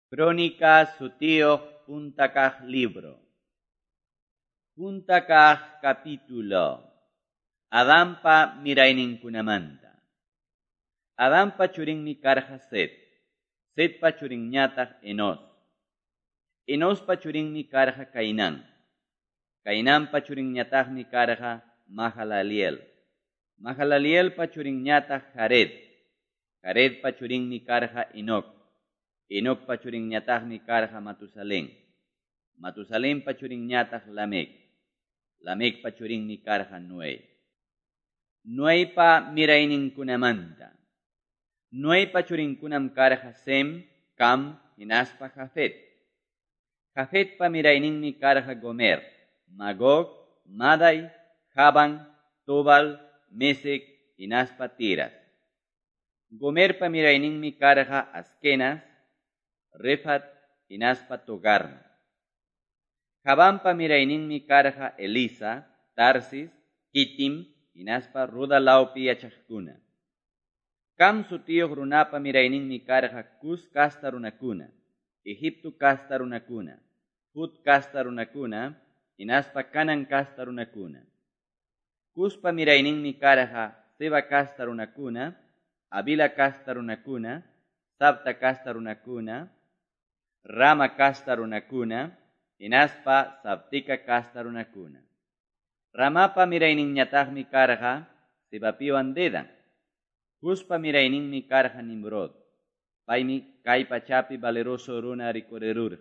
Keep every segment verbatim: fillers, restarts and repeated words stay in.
Crónicas sutío puntakaj libro. Puntakaj capítulo. Adampa mirayninkunamanta. Adampa churinmi karja Set. Setpa churinñataq Enos. Enospa churinmi karja Cainán. Cainanpa churinñataqmi karja Mahalaliel. Mahalalielpa churinñataq Jared. Jaredpa churinmi karja Enoc. Enocpa churinñataqmi karja Matusalén. Matusalénpa churinñataq Lamec. Lamecpa churinmi karja Noé. Noépa mirayninkunamanta. Noépa churinkunam karja Sem, Cam, hinaspa Jafet. Jafetpa mirayninmi karja Gomer, Magog, Madai, Javan, Tobal, Mesec, hinaspa Tiras. Gomerpa mirayninmi karja Askenas, Refat, hinaspa Togarma. Javanpa mirayninmi karja Elisa, Tarsis, Kitim, hinaspa Rudalaupi yachaqkuna. Cam sutiyuq runapa mirayninmi karja Cus kasta runakuna, Egipto kasta runakuna, Put kasta runakuna, hinaspa Canaan kasta runakuna. Cuspa mirayninmi karja Seba kasta runakuna, Avila kasta runakuna, Sabta kasta runakuna, Rama kasta runakuna, hinaspa Sabtika kasta runakuna. Ramapa mirayninñataqmi karja Sebapiwan Dedan. Cuspa mirayninmi karja Nimrod. Paymi kay pachapi valeroso runa rikurerurqa.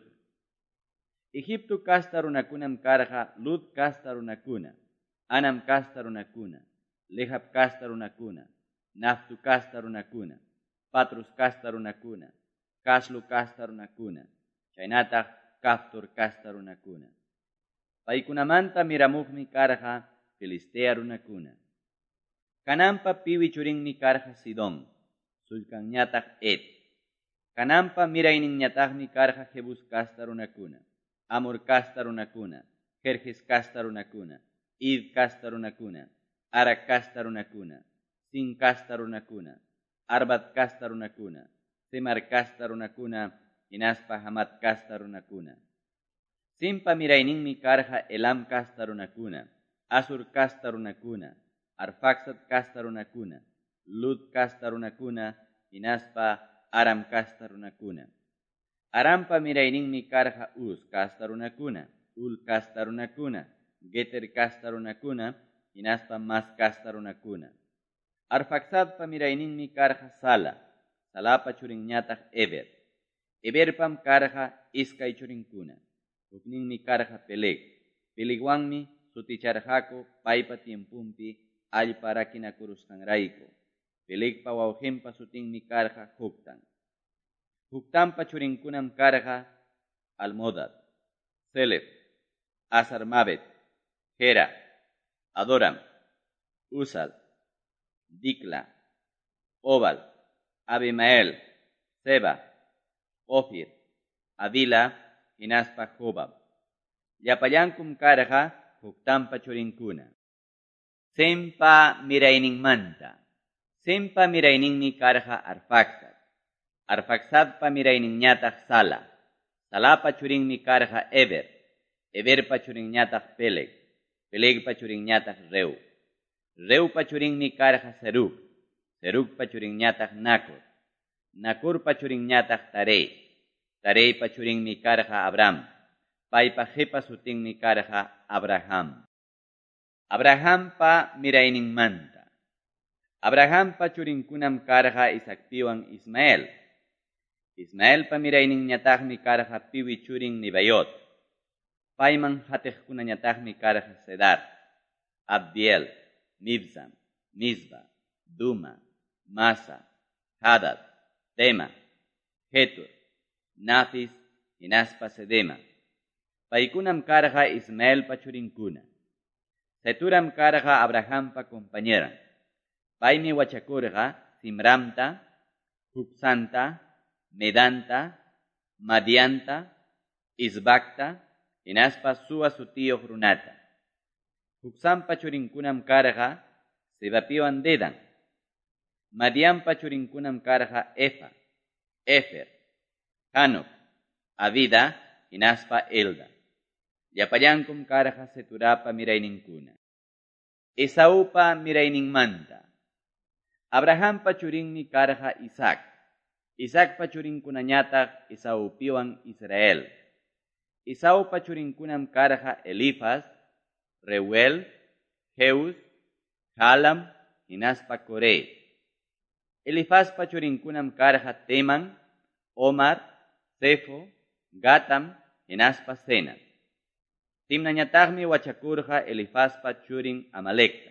Egipto kasta runakunam karja Lut kasta runakuna, Anam kasta runakuna, Lehab kasta runakuna, Naftu kasta runakuna, Patrus kasta runakuna, Kaslu kasta runakuna, chaynataq Kaftor kasta runakuna. Paykunamanta miramuqmi karja Filistea runakuna. Kananpa piwi churinmi karja Sidón, sulkanñataq Et. Kananpa mirayninñataqmi karja Jebus kasta runakuna, Amor kasta runakuna, Jerjes kasta runakuna, Id kasta runakuna, Arak kasta runakuna, Sin kasta runakuna, Arbat kasta runakuna, Semar kasta runakuna, hinaspa Hamat kasta runakuna. Simpa mirayninmi karja Elam kasta runakuna, Asur kasta runakuna, Arfaxad kasta runakuna, Lut kasta runakuna, hinaspa Aram kasta runakuna. Arampa mirayninmi karja Uz kasta runakuna, Ul kasta runakuna, Geter kasta runakuna, hinaspa Mas kasta runakuna. Arfaxadpa mirayninmi karja Sala, Salapa churinñataq Eber. Eberpam karja Iskay churinkuna. Hukninmi karja Peleg. Pelegwanmi suticharjako paypa tiempumpi allparaquinakurusqanrayku. Pelegpa wawqinpa sutinmi karja Joktan. Joktanpa churinkunam karja Almodad, Selef, Asarmabet, Gera, Adoram, Usal, Dikla, Obal, Abimael, Seba, Ofir, Avila, hinaspa Jobab. Yapayankum karja Joktanpa churinkuna. Sempa mirayninmanta. Sempa mirayninmi karja Arfaxad. Arfaxadpa mirayninñataq Sala. Salapa churinmi karja Eber. Eberpa churinñataq Peleg. Pelegpa churinñataq Reu. Reupa churinmi karja Serug. Serugpa churinñataq Nacor. Nacorpa churinñataq Tarei. Tareypa churinmi karja Abram. Paypa jepa sutinmi karja Abraham. Abrahampa mirayninmanta. Abrahampa churinkunam karja Isaacpiwan Ismael. Ismaelpa mirayninñataqmi karja piwi churin Nebayot. Payman hateqkunañataqmi karja Sedar, Abdiel, Mibsam, Misba, Duma, Masa, Hadad, Tema, Getur, Nafis, hinaspa Sedema. Paykunam karja Ismaelpa churinkuna. Seturam karja Abrahampa compañera. Paymi wachakurja Simramta, Juksanta, Medanta, Madianta, Isbakta, hinaspa suwa sutiyuq runata. Juksampa churinkunam karja Sebapiwan Dedan. Madianpa churinkunam karja Efa, Efer, Hanok, Avida, hinaspa Elda. Llapallancum karqa Seturapa mirayninkuna. Esaupa mirayninmanta. Abrahampa churinmi karqa Isaac. Isaacpa churinkunañataq Esaupiwan Israel. Esaupa churinkunam karqa Elifaz, Reuel, Jeus, Jalam, hinaspa Coré. Elifazpa churinkunam karqa Teman, Omar, Sefo, Gatam, hinaspa Senat. Timnañataqmi wachakurqa Elifazpa churin Amalekta.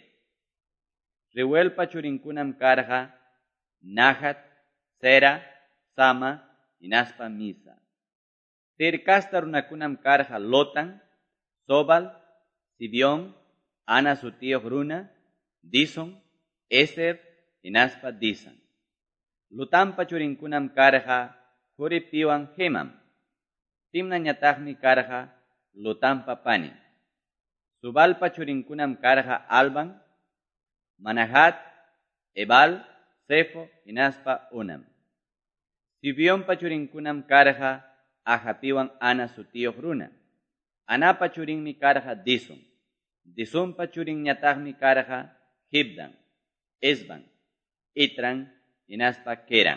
Reuelpa churinkunam karqa Nahat, Sera, Sama, hinaspa Misa. Tirkasta runakunam karqa Lotan, Sobal, Sibión, Ana su tío runa, Dison, Eser, hinaspa Disan. Lutampa churinkunam karqa Joripiwan Hemam. Timnañataqmi karqa Lutampa Pani. Subalpa churinkunam karqa Alban, Manahat, Ebal, Sefo, hinaspa Unam. Sibionpa churinkunam karqa Ahapiwan Ana su tío runa. Anapa churinmi karqa Dison. Disonpa churinñataqmi karqa Hibdan, Esban, Itran, hinaspa Keran.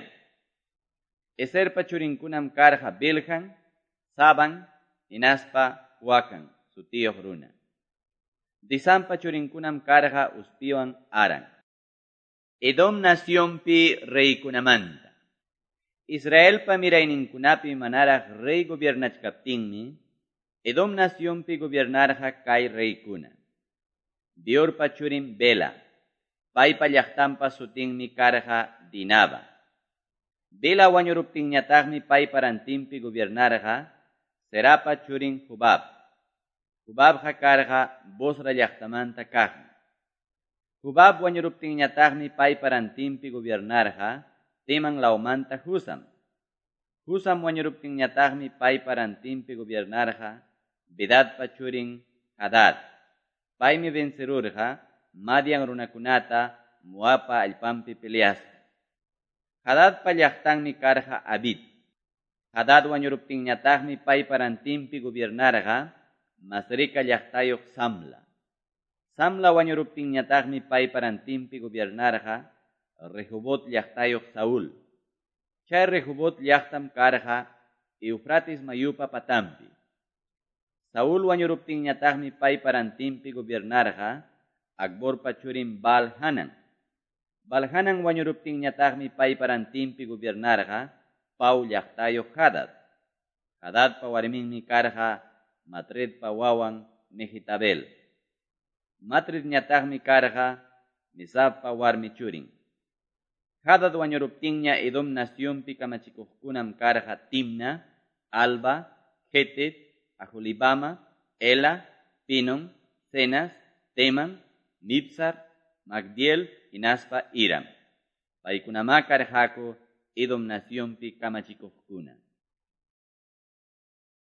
Eserpa churinkunam karqa Bilhan, Saban, hinaspa Huacan, su tío runa. Disanpa churinkunam karqa Uspiwan Aran. Edom naciónpi reykunamanta. Israelpa mirayninkunapi manaraq rey gobiernachkaptinmi, Edom naciónpi gobiernarqa kay reykuna. Biorpa churin Bela, paypa llaqtanpa sutinmi karqa Dinaba. Bela wañuruptinñataqmi paypa rantinpi gobiernarqa Serapa churin Hubab. Hubabqa karqa Bosra llaqtamanta kaqmi. Hubab wañuruptinñataqmi paypa rantinpi gobiernarqa Teman laumanta Husam. Husam wañuruptinñataqmi paypa rantinpi gobiernarqa Bedadpa churin Hadad. Paymi vencerurqa Madian runakunata Moabpa allpampi peleasqa. Hadadpa llaqtanmi karqa Abid. Hadad wañuruptinñataqmi paypa rantinpi gobiernarqa Masreka llaqtayuq Samla. Samla wañuruptinñataqmi paypa rantinpi gobiernarqa Rehobot llaqtayuq Saúl. Chay Rehobot llaqtam karqa Eufrates mayupa patampi. Saúl wañuruptinñataqmi paypa rantinpi gobiernarqa Akborpa churin Baal-Hanan. Baal-Hanan wañuruptinñataqmi paypa rantinpi gobiernarqa Pau llaqtayuq Hadad. Hadadpa warminmi karqa Matredpa wawan Mehitabel. Matredñataqmi karqa Mesabpa warmi churin. Hadad wañuruptinña Edom naciónpi kamachikuqkunam karqa Timna, Alba, Jetet, Aholibama, Ela, Pinon, Cenas, Teman, Mibsar, Magdiel, hinaspa Iram. Paykunama karqaku Edom naciónpi kamachikuqkuna.